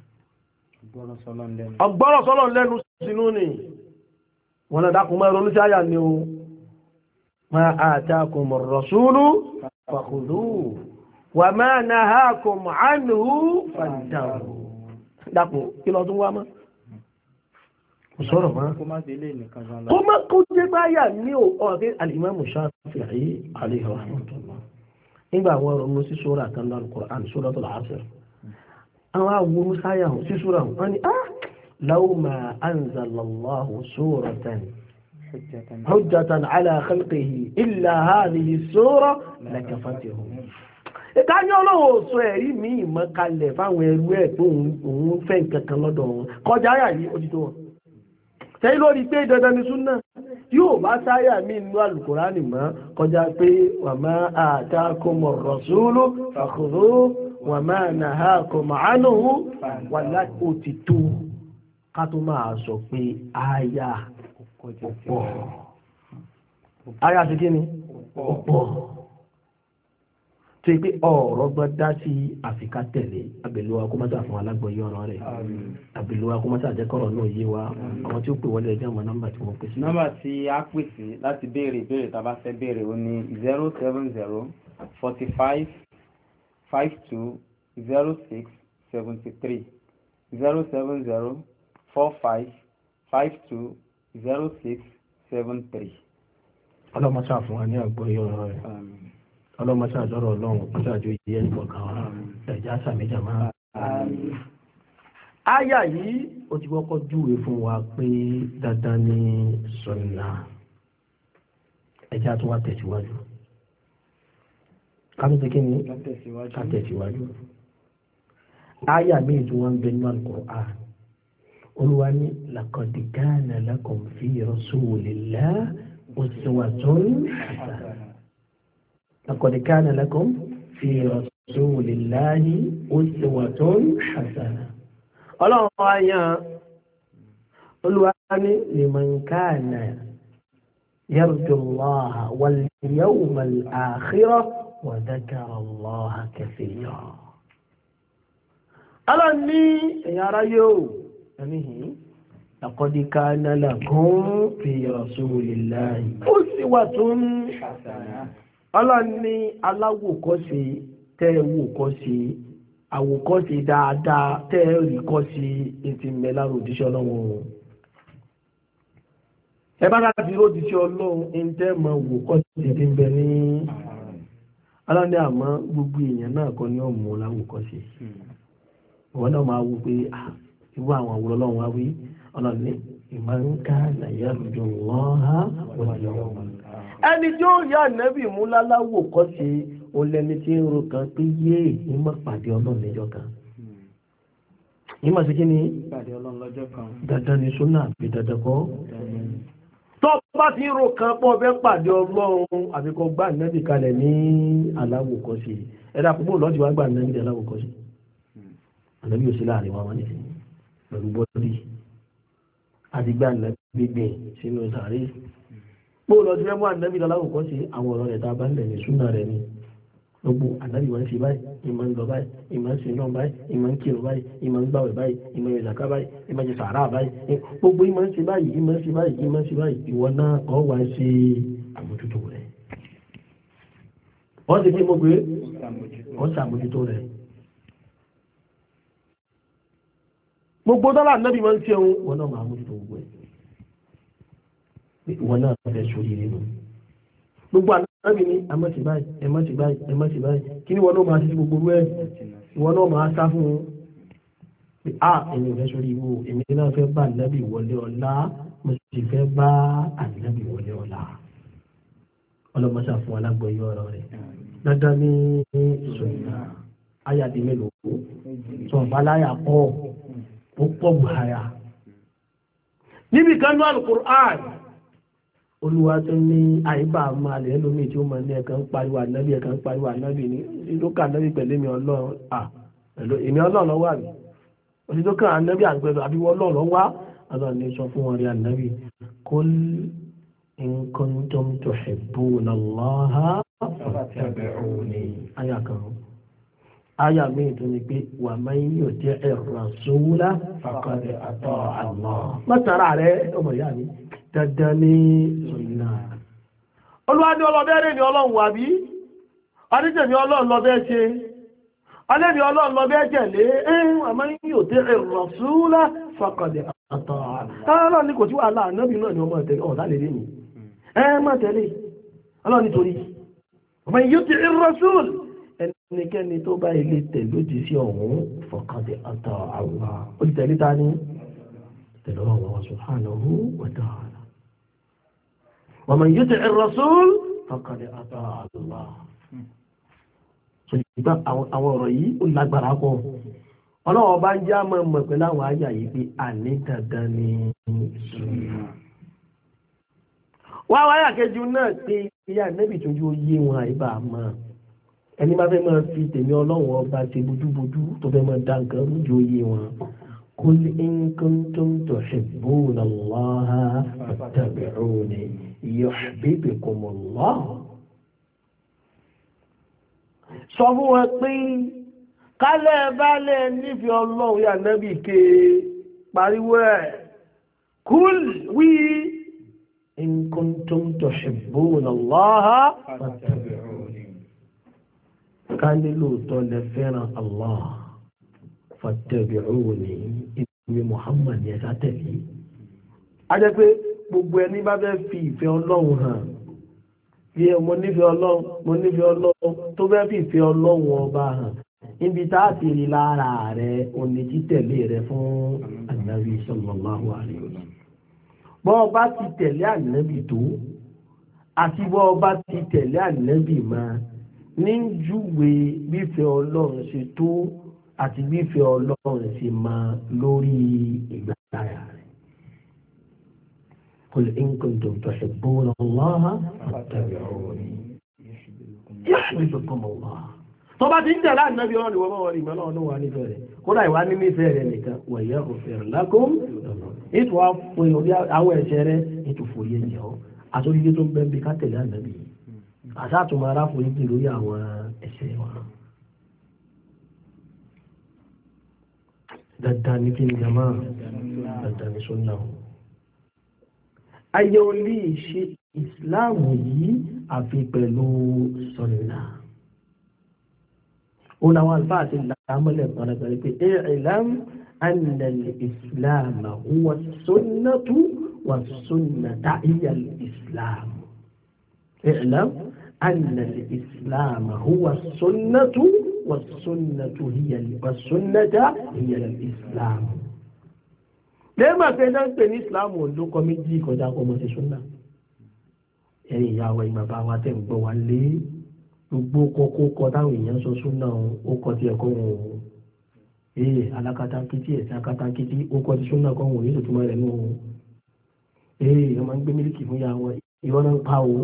ọgbọ́rọ̀ sọ́lọ̀ lẹ́nu sínú ni wọn náà dákun máa ronú sí àyà ni o ma atakumur rasulu fakhudhuhu wa ma nahakum anhu fantahu. Dákun kí lọ tún wá mọ́ sọ̀rọ̀ mọ́ kó má kó jẹ́ báyà ní ọ̀rẹ́ al-Imam Shafi'i alayhi rahmatullah nígbà àwọn ọ̀rọ̀ mú sí sura kan náà al-Qur'an suratul Asr àwọn àwọn musáyà sí sura wọn ni law ma anzala Allahu suratan hujjatan ala khalqihi illa hadhihi sura lakafatuhum ìkáyọ́ ọlọ́wọ́ sọ ẹ̀rí mi ìmọ̀kalẹ̀ fáwọn ẹrú ẹ̀ tó òun fẹ́ nǹkan kan lọ́dọ̀ wọn kọjá àyà yìí ó ti tó wọn tẹ́yí lórí pé dandan ni súnà yóò bá sáyà mí inú Al-Qur'ani mọ́ kọjá pé wa ma atakumur rasulu fakhudhuhu wa ma nahakum anhu wàlá ó ti tó ká tó máa sọ pé àyà ọ̀pọ̀ àyà ti kí ni ọ̀pọ̀ tó yẹ pé ọ̀rọ̀ gbọ́dá sí àfikà tẹ̀lé abèlúwa kó mọ́tà fún alágbọ̀yé ọ̀rọ̀ rẹ̀ abèlúwa kó mọ́tà jẹ́kọ̀rọ̀ náà yé wa àwọn tí ó pè wọlé ẹjọ́ àwọn nọ́mbà tí wọ́n pèsè. nọ́mbà tí a pèsè láti béèrè ìbéèrè tá a bá fẹ́ béèrè ó ní 07045 52 06 73 07045 52 06 73. ọlọ́mọṣà fún wa ní àgbọ̀yé ọ̀rọ̀ rẹ̀ ọlọ́mọṣà àjọrọ̀ ọlọ́run ọjọ́ àjọ ìyẹ́ ẹnìkọ̀ọ̀kan wa ẹ̀já sàmìjà máa. áyà yìí ó ti kọ́kọ́ júwe fún wa pé dandan ní sọ̀nà ẹ̀já tó wá tẹ̀síwájú ká tó ti kí ni ká tẹ̀síwájú. áyà míì tí wọ́n ń bẹ nínú Al-Qur'an olúwa ní laqad kana lakum fi rasulillahi uswatun hasanah. لقد كان لكم في رسول الله أسوة حسنة الله يا الواني لمن كان يرجو الله واليوم الآخرة وذكر الله كثيرا ألاني يا ريو لقد كان لكم في رسول الله أسوة حسنة ọlọ́run ní aláwòkọ́ṣe tẹ́ wòkọ́ṣe àwòkọ́ṣe dáadáa tẹ́ ríkọ́ṣe ètì mẹ́lára òjíṣẹ́ ọlọ́run ẹ bá láti rójíṣẹ́ ọlọ́run ń tẹ́ mọ wòkọ́ṣe ti ń bẹ ní ọlọ́run ní àmọ́ gbogbo èèyàn náà kọ́ ní ọ̀mù láwòkọ́ṣe ìwọ náà máa wò pé irú àwọn àwòrán ọlọ́run wá wí ọlọ́run ní man kana yarju Allaha wal yawmal ẹni tí ó yá nẹ́bì mú láláwò kọ́ sí olẹ́ni tí ń ro kan pé yé ìmọ̀ pàdé ọlọ́run lọ́jọ́ kan ìmọ̀ sí kí ni pàdé ọlọ́run lọ́jọ́ kan dandan ni súnà àbí dandan kọ́ tó bá ti ń ro kan pọ̀ fẹ́ pàdé ọlọ́run àfikọ́ gbà nẹ́bì kalẹ̀ ní aláwò kọ́ sí ẹ̀dá púpọ̀ lọ́jọ́ wá gbà nẹ́bì aláwò kọ́ sí ànẹ́bì ò sí láàrin wa wọn ní pẹ̀lú bọ́dí àti gbà nẹ́bì gbìn sínú sàárè bóòlù ọdún mẹ́mú ànábì lọ́láwò kọ́ sí àwọn ọ̀rọ̀ rẹ̀ tá a bá ń lẹ̀ ní súnà rẹ̀ ni gbogbo ànábì wọn ṣe báyìí ìmọ̀ ń lọ báyìí ìmọ̀ ń ṣe náà báyìí ìmọ̀ ń kírun báyìí ìmọ̀ ń gbàwẹ̀ báyìí ìmọ̀ ń ìzàká báyìí ìmọ̀ ń ṣe sàárà báyìí gbogbo ìmọ̀ ń ṣe báyìí ìmọ̀ ń ṣe báyìí ìmọ̀ ń ṣe báyìí ìwọ náà ọ wá ṣe àmójútó rẹ̀ wọ́n ti kí mo gbé wọ́n ṣe àmójútó rẹ̀ gbogbo dọ́là ànábì wọn ń ṣe òun wọn náà máa mójútó gbogbo ẹ̀ ìwọ náà fẹ́ sórí nínú gbogbo ànábì ní ẹmọ́sí báyìí ẹmọ́sí báyìí ẹmọ́sí báyìí kí ni wọ́n náà máa sí gbogbo rẹ̀ ìwọ náà máa sá fún un pé èmi ò fẹ́ sórí ibú èmi náà fẹ́ bá ànábì wọlé ọlá mo sì fẹ́ bá ànábì wọlé ọlá ọlọ́mọṣà fún alágbọ̀yé ọ̀rọ̀ rẹ̀ dandan ní ìṣòyìnà ayàdé mélòó sọ̀bá láyà pọ̀ ó pọ̀ gbàyà níbi kan ní Al-Qur'an olúwa tó ní àyíbá máa lè lómi tí ó mọ̀ ní ẹ̀kan pariwo ànábì ẹ̀kan pariwo ànábì ní ìdókà ànábì pẹ̀lú èmi ọlọ́run èmi ọlọ́run lọ́wọ́ àbí òṣìṣẹ́ ànábì àgbẹ̀lú àbí ọlọ́run lọ́wọ́ ọlọ́run ní sọ fún wọn rí ànábì kul in kuntum tuhibbuna Allaha fattabi'uni àyà kan àyà míì tó ní pé wa man yuti'ir rasula faqad ata'a Allah mọ́tàrà rẹ̀ ọmọ ìyá mi dandan ní ìrìnà olúwádé ọlọ́bẹ̀ẹ́rẹ́ ni ọlọ́run wà bí adíjẹ̀mí ọlọ́run lọ́bẹ̀ ṣe alẹ́bí ọlọ́run lọ́bẹ̀ jẹ̀lé àmọ́ yóò tẹ́ ar-rasula faqad ata'a ọlọ́run ní kò tí wàhálà ànábì náà ni ọmọ tẹ̀lé ọ̀tá lè rí ni má tẹ̀lé ọlọ́run nítorí ọmọ yóò ti rasul ẹnikẹ́ni tó bá ilé tẹ̀lé òjì sí ọ̀hún faqad ata'a Allah ó ti tẹ̀lé ta ní tẹ̀lé Allah subhanahu wa ta'ala wa man yuti'i ar-rasul faqad ata'a Allah. Ìgbà àwọn ọ̀rọ̀ yìí ó lágbára pọ̀ ọlọ́wọ́ bá ń já mọ̀ pẹ̀lú àwọn àyà yìí pé àní dandan ni wá wáyà kejì náà pé ìyá nẹ́bì tó yóò yé wọn àìbá mọ́ ẹni bá fẹ́ máa fi tèmi ọlọ́wọ́ ọba ṣe bójúbójú tó fẹ́ máa dá nǹkan lójú yé wọn qul in kuntum tuhibbuna Allaha fattabi'uni yuhbibkumullah. Sọ fún wọn pé kálẹ̀ bálẹ̀ nífẹ̀ẹ́ ọlọ́run yà nẹ́bì ké pariwo ẹ̀ kúl wí in kuntum tuhibbuna Allaha fattabi'uni. ká nílò tọ́ lẹ fẹ́ràn Allah fattabi'uni ìwé Muhammad yẹn sátẹ̀lé. a jẹ́ pé gbogbo ẹni bá fẹ́ fi ìfẹ́ ọlọ́run hàn bí mo nífẹ̀ẹ́ ọlọ́run tó fẹ́ fi ìfẹ́ ọlọ́run ọba hàn níbi tá a ti rí lára rẹ̀ òní títẹ̀lé rẹ̀ fún ànábì sallallahu alaihi wasallam. bọ́ ọba ti tẹ̀lé ànábì tó àti bọ́ ọba ti tẹ̀lé ànábì máa ní júwe bífẹ́ ọlọ́run ṣe tó àti bífẹ́ ọlọ́run ṣe máa lórí ìgbàláyà rẹ̀. قل إن كنتم تحبون الله فاتبعوني يحببكم الله. tó bá ti ń tẹ̀lé ànábì ọ̀rọ̀ ìwọ̀n mọ́ ìmọ̀ náà ló wà nífẹ̀ẹ́ rẹ̀ kódà ìwà ní nífẹ̀ẹ́ rẹ̀ nìkan ويغفر لكم ètò àfọyín orí àwọn ẹ̀ṣẹ̀ rẹ̀ ètò fòye jẹ́ ọ́ àtòrídé tó ń bẹ́ẹ̀ bí ká tẹ̀lé ànábì àṣàtúmọ̀ aráfòyín jì lórí àwọn ẹ̀ṣẹ̀ wa. dandan ní kí ni jama dandan ní sunna o. ayé olè ṣe ìsìláàmù yìí àfi pẹ̀lú sunna. ó làwọn àlùfáà ti làámọ́lẹ̀ pàrọ̀pàrọ̀ pé i'lam anna al-islam huwa sunnatu wa sunnata hiya al-islam. i'lam anna al-islam huwa sunnatu wa sunnata hiya al-islam. lẹ́ẹ̀mà pé náà ń pè ní islam ló kọ méjì kọjá kọ mọ́ sí súnà. ẹ̀yìn ìyàwó ìbàbá wa tẹ̀ ń gbọ́ wa lé gbogbo kọkọ táwọn èèyàn sọ súnà ó kọ tí ẹ̀kọ́ wọn o. alákatakítí ẹ̀sìn akátakítí ó kọ tí súnà kọ́ wọn ò ní ìtumọ̀ rẹ̀ nù o. ẹ máa ń gbé mílíkì fún ya wọn ìwọ́n náà ń pa o.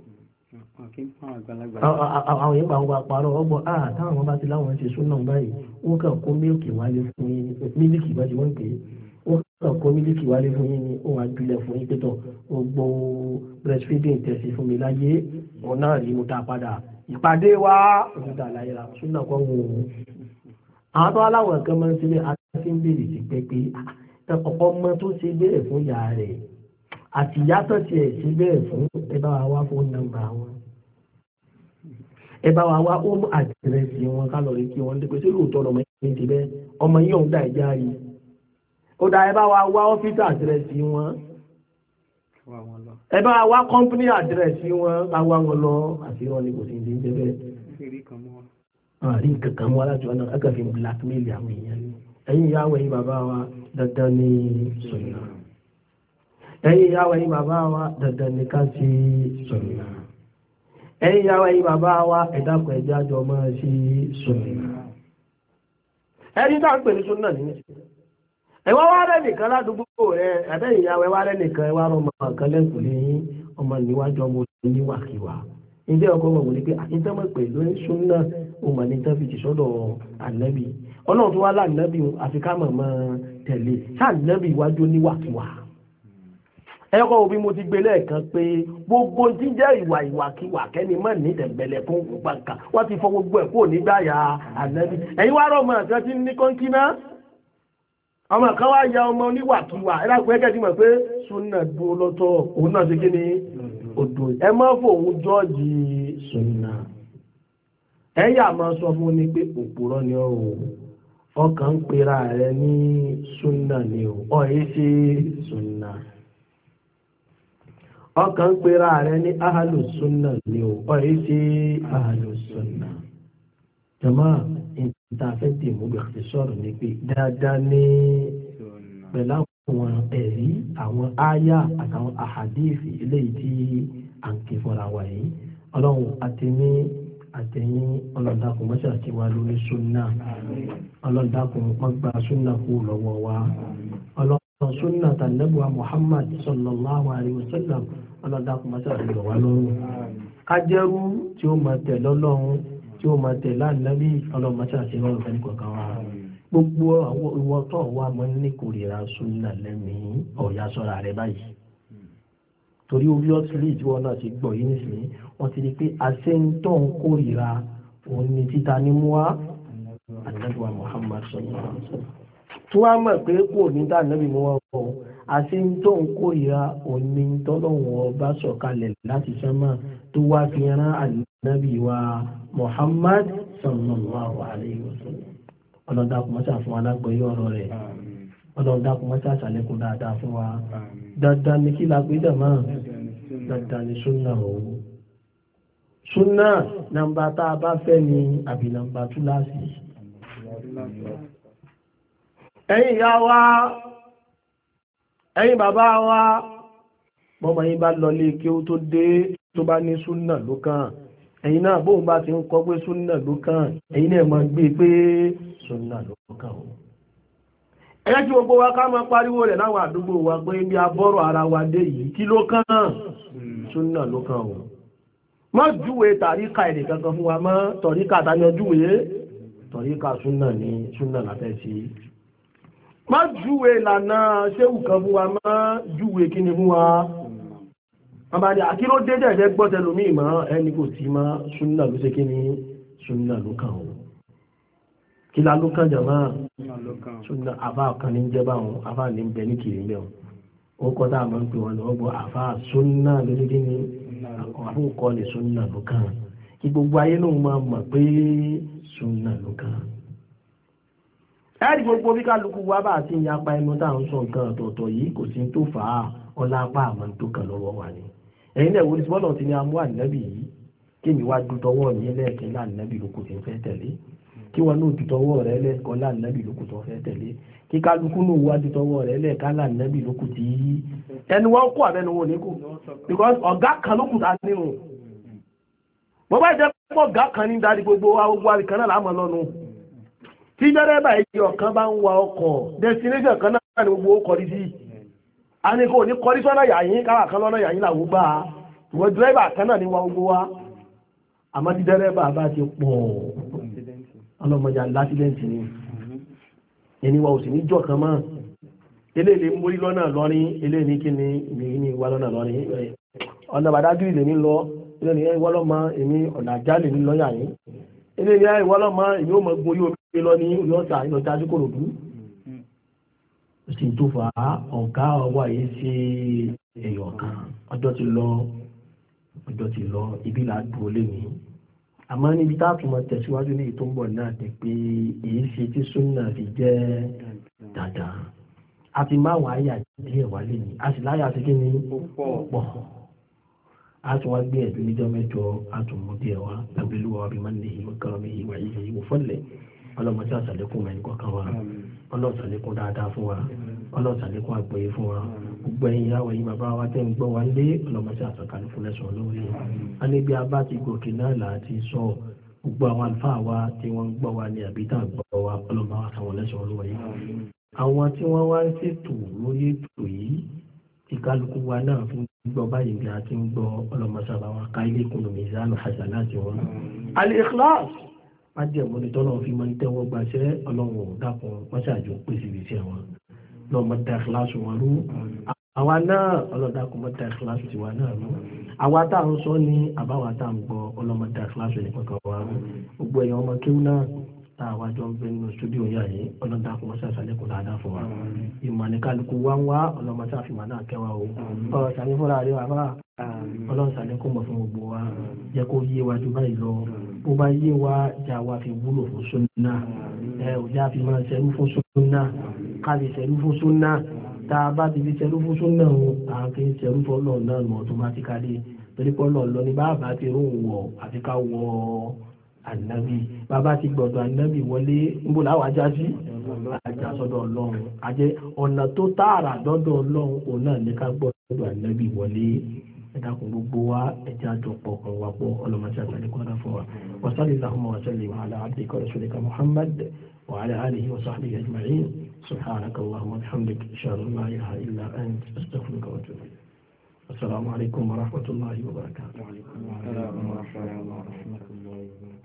àwọn yẹn bá wọn parọ́ ọgbọ́n táwọn bá ti láwọn ṣe súnà báyìí wọ́n kàn kó mílíkì wálé fún yín mílíkì bá ti wọ́n pè é wọ́n kàn kó mílíkì wálé fún yín ni ó wàá gbilẹ̀ fún yín pẹ́tọ̀ gbogbo breastfeeding tẹ̀sí fún mi láyé òun náà rí mo dá padà ìpàdé wa òṣìṣẹ́ àlàyé ra súnà kan wò ó. àwọn tó aláwọ̀ nǹkan máa ń ṣe bẹ́ẹ̀ àti ń béèrè sí pé ọmọ tó ṣe bẹ́ẹ̀ fún ìyá rẹ̀ àti ìyá tó tiẹ̀ ṣe bẹ́ẹ̀ fún ẹ bá wa wá fóònù nọ́mbà wọn ẹ bá wa wá home address wọn ká lọ rí kí wọ́n dé pé sí lóòótọ́ lọmọ yìí ti bẹ́ẹ̀ ọmọ yìí ọ̀hún dá ìjà rí ó dá ẹ bá wa wá ọ́fíìsì address wọn ẹ bá wa wá company address wọn ká wá wọn lọ àti wọn ni kò sí ní jẹ bẹ́ẹ̀. àrí nǹkan kan mú alájọ náà ẹ kàn fi blackmail àwọn èèyàn ni ẹ̀yin ìyáwó ẹ̀yin bàbá wa dandan ní sunna ẹ̀yin ìyáwó ẹ̀yin bàbá wa dandan ní ká sí sunna ẹ̀yin ìyáwó ẹ̀yin bàbá wa ẹ̀dàkùn ẹ̀jẹ̀ àjọ máa sí sunna. ẹni tá à ń pè ní sunna nínú ẹ̀wá wá rẹ̀ nìkan ládùúgbò rẹ̀ ẹ̀bẹ́yìn ìyáwó ẹ̀wá rẹ̀ nìkan ẹ̀wá rọmọ kan lẹ́kùn ní ọmọ níwájú ọmọ oníwàkiwà ìdí ọkọ̀ ọmọ wòlé pé àtìntẹ́mọ̀ pẹ̀lú sunna ó mà ní tẹ́fìtì sọ́dọ̀ ànábì ọlọ́run tó wá láàánábì àfi ká mọ̀ mọ́ tẹ̀lé sáànábì iwájú oníwàkiwà. ẹ̀kọ́ òbí mo ti gbé lẹ́ẹ̀kan pé gbogbo tí jẹ́ ìwàkiwà kẹ́ni mọ́ ní tẹ̀m̀bẹ̀lẹ̀ fún gbàǹkà wọ́n ti fọ gbogbo ẹ̀ kó nígbà yà ànábì. ẹ̀yin wá rọ̀ ọmọ àti tí ní kọ́ńkí náà ọmọ kan wá ya ọmọ oníwàkiwà ẹ lápò ẹgẹ ti mọ̀ pé sunna dúró lọ́tọ̀ òun náà ṣe kí ni odò ẹ má fòun jọ́ọ̀jì sunna ẹ yà máa sọ fún ni pé òpùrọ́ ni ọ ọkàn ń pera rẹ̀ ní súnà ni o ọ̀yẹ́ ṣe súnà ọkàn ń pera rẹ̀ ní ahàlù súnà ni o ọ̀yẹ́ ṣe ahàlù súnà jàmáà ìtafẹ́tì ìmúbẹ̀kì sọ̀rọ̀ ní pé dáadáa ní pẹ̀lú àwọn ẹ̀rí àwọn áyà àtàwọn àhàdíìsì eléyìí tí à ń ké fọ́ra wa yìí ọlọ́run àtẹ̀yìn ọlọ́dàkùn mọ́ṣẹ́ àti wa lórí súnà ọlọ́dàkùn mọ́gbà súnà kú lọ́wọ́ wa ọlọ́dàkùn súnà tànẹ́bùwà Muhammad sallallahu alayhi wa sallam ọlọ́dàkùn mọ́ṣẹ́ àti lọ́wọ́ lọ́rùn kájẹ́rú tí ó máa tẹ̀ lọ́lọ́run tí ó máa tẹ̀ láàrín ọlọ́mọṣẹ́ àti lọ́rùn fẹ́ nìkan wa gbogbo àwọn ìwọ tó wà mọ́ ní kórìíra súnà lẹ́mìí ọ̀yà sọ́ra rẹ̀ báyìí torí orí ọ́tìlì tí wọ́n náà ti gbọ́ yìí nísìnyí wọ́n ti di pé àṣẹ́ńtọ́ ń kórìíra òun ni títa ní mú wá àdínàbíwá Muhammad sallallahu alaihi wasallam tí wọ́n mọ̀ pé kò ní dá ànábì mú wá kọ́ àṣẹ́ńtọ́ ń kórìíra òun ni tọ́lọ́wọ́n ọba sọ̀kalẹ̀ láti sánmà tó wá fi rán àdínàbíwá Muhammad sallallahu alaihi wasallam ọlọ́dàkùnmọ́sá fún alágbọ̀yé ọ̀rọ̀ rẹ̀ ọlọ́dàkùnmọ́sá ṣàlékún dáadáa fún wa dandan ní kí la gbé dàmá dandan ní súnà òun súnà nàmbà tá a bá fẹ́ ní àbí nàmbà túláàsì. ẹ̀yin ìyá wa ẹ̀yin bàbá wa bọ́mọ yín bá lọ lé kí ó tó dé tó bá ní súnà ló kàn ẹ̀yin náà bóun bá ti ń kọ́ pé súnà ló kàn ẹ̀yin náà máa gbé pé súnà ló kàn ó. ẹ̀yẹ́ tí gbogbo wa ká máa pariwo rẹ̀ láwọn àdúgbò wa pé bí abọ́rọ̀ ara wa dé yìí kí ló kàn súnà ló kàn ó. má júwe tàríkà èdè kankan fún wa mọ́ tọ̀ríkà tani júwe tọ̀ríkà súnà ní súnà látẹ̀ sí. má júwe ìlànà ṣéwù kan fún wa mọ́ júwe kí ni fún wa. àbá ní àkílódé dẹ̀dẹ̀ gbọ́tẹ̀lómi ìmọ̀ ẹni kò tí mọ́ súnà ló ṣe kí ni súnà ló kàn ó. kí la ló kàn jàmá súnà àbá kan ní jẹ́ báwọn àbá ní bẹ ní kiri mẹ́wọ̀n ó kọ́ tá a máa ń pè wọn lọ́wọ́ bọ́ àbá súnà ló ṣe kí ni àkókò ní súnà ló kàn kí gbogbo ayé ló máa mọ̀ pé súnà ló kàn. ẹ̀rí gbogbo bí kálukú wa bá ti ń yapa ẹnu tá à ń sọ nǹkan ọ̀tọ̀ọ̀tọ̀ yìí kò sí tó fà á ọlá apá àmọ́ tó kàn lọ́wọ́ wa ni. ẹ̀yin náà wọlé bọ́lọ̀ ti ní amú ànábì yìí kí mi wá dúdọwọ́ ní ẹlẹ́ẹ̀kẹ́ láàánábì lóko tí ń fẹ́ tẹ̀lé kí wọn náà dúdọwọ́ rẹ lẹ́ẹ̀kọ́ láàánábì lóko tó fẹ́ tẹ̀lé kí kálukú náà wá dúdọwọ́ rẹ lẹ́ẹ̀ká láàánábì lóko tí ẹnu wọn kó àbẹ́nu wọn ní kù because ọ̀gá kan ló kù tá a nínú bọ́ bá jẹ́ pọ̀ ọ̀gá kan ní darí gbogbo wa gbogbo àríkan náà láàmú lọ́nu tí dẹ́rẹ́bà yìí ọ̀kan bá ń wa ọkọ̀ destination kan náà ní gbogbo kọrí sí a ní kò ní kọrí sọ́nà yàyín káwà kan lọ́nà yàyín làwọn gbà á ìwọ dírẹ́bà kan náà ní wa gbogbo wa àmọ́ tí dẹ́rẹ́bà bá ti pọ̀ ọlọ́mọdé alásídẹ́ǹtì ni ẹni wa ò sì ní jọ kan mọ́ eléyìí ń borí lọ́nà lọ́rin eléyìí ní kí ni ìmìí ní ìwà lọ́nà lọ́rin ọ̀nà bàdágìrì lè ní lọ eléyìí ní ìwọ́ lọ́mọ èmi ọ̀nà àjá lè ní lọ́yà yín eléyìí ní ìwọ́ lọ́mọ èmi ò mọ gorí omi lọ ní ìyọ́ta ìlọ́ta sí kòròdú sì tó fà á ọ̀gá ọwọ́ yìí sí èèyàn kan ọjọ́ ti lọ ibi là á dúró lémi àmọ́ níbi tá a tún mọ tẹ̀síwájú ní ètò ń bọ̀ náà ni pé èyí ṣe tí súnà fi jẹ́ dáadáa a ti máa wà áyà díẹ̀ wálé ni a sì láyà sí kí ni pọ̀ a tún wá gbé ẹ̀dùn níjọ́ mẹ́jọ a tún mú díẹ̀ wá lábẹ́lúwà bí máa ń lè ìwé kọ́rọ́ mi ìwà ìyẹ̀ ìwò fọ́lẹ̀ ọlọ́mọdé àṣàlékún mẹ́rin kọ̀ọ̀kan wa ọlọ́ọ̀ṣàlékún dáadáa fún wa ọlọ́ọ̀ṣàlékún àgbọ́yé fún wa gbogbo ẹ̀yin ìyàwó yìí bàbá wa tẹ́ ń gbọ́ wa lé ọlọ́mọdé àṣàkálẹ̀ fún lẹ́sùn lórí a ní bí a bá ti gòkè náà là á ti sọ gbogbo àwọn àlùfáà wa tí wọ́n ń gbọ́ wa ní àbí tá à ń gbọ́ wa ọlọ́mọdé àṣàwọn lẹ́sùn lórí àwọn tí wọ́n wá ń ṣètò lórí ètò yìí tí kálukú wa náà fún gbọ́ báyìí bí a ti ń gbọ́ ọlọ́mọdé àbáwọn ká ilé ìkùnú mizanu hasanati wọn. al-ikhlas májẹ̀mú ni tọ́lọ́ fi máa ń tẹ́wọ́ gbaṣẹ́ ọlọ́run dákun mọ́ṣáájú pèsè ìṣẹ́ wọn lọ́mọ dá kíláàsì wọn rú àwa náà ọlọ́dàkùn mọ́ dá kíláàsì tiwa náà rú àwa tá à ń sọ ní àbáwa tá à ń gbọ́ ọlọ́mọ dá kíláàsì ní kankan wa rú gbogbo ẹ̀yàn ọmọ kéwú náà tá a wá jọ ń bẹ nínú stúdíò yà yìí ọlọ́dàkùn mọ́ṣáájú àlékún dáadáa fún wa ìmọ̀ ní kálukú wá ń wá ọlọ́mọ tá a fi máa náà kẹwàá o ọ̀ sàmì fúnra rẹ wà bá ọlọ́run ṣàlékún mọ̀ fún gbogbo wa jẹ́ kó yé wa ju báyìí lọ bó bá yé wa já wa fi wúlò fún súnà òjá fi máa ṣẹrú fún súnà ká lè ṣẹrú fún súnà tá a bá ti fi ṣẹrú fún súnà à ń fi ṣẹrú fún ọlọ́run náà nù automatically torí pé ọlọ́run lọ ní bàbá ti rún wọ̀ àfi ká wọ ànábì bàbá ti gbọ̀dọ̀ ànábì wọlé níbo làwọn ajá sí ajá sọ́dọ̀ ọlọ́run àjẹ́ ọ̀nà tó tààrà dọ́dọ̀ ọlọ́run òun náà ní ká gbọ́dọ̀ ànábì wọlé ẹ̀dàkùn gbogbo wa ẹ̀jẹ̀ àjọpọ̀ kan wà pọ̀ ọlọ́mọṣẹ́ àtàlẹ́kọ̀ọ́dá fún wa wasalli Allahumma wa sallim ala abdika wa rasulika Muhammad wa ala alihi wa sahbihi ajma'in subhanaka Allahumma wa bihamdika ashhadu an la ilaha illa anta astaghfiruka wa atubu ilayk. Assalamu alaikum wa rahmatullahi wa barakatuh.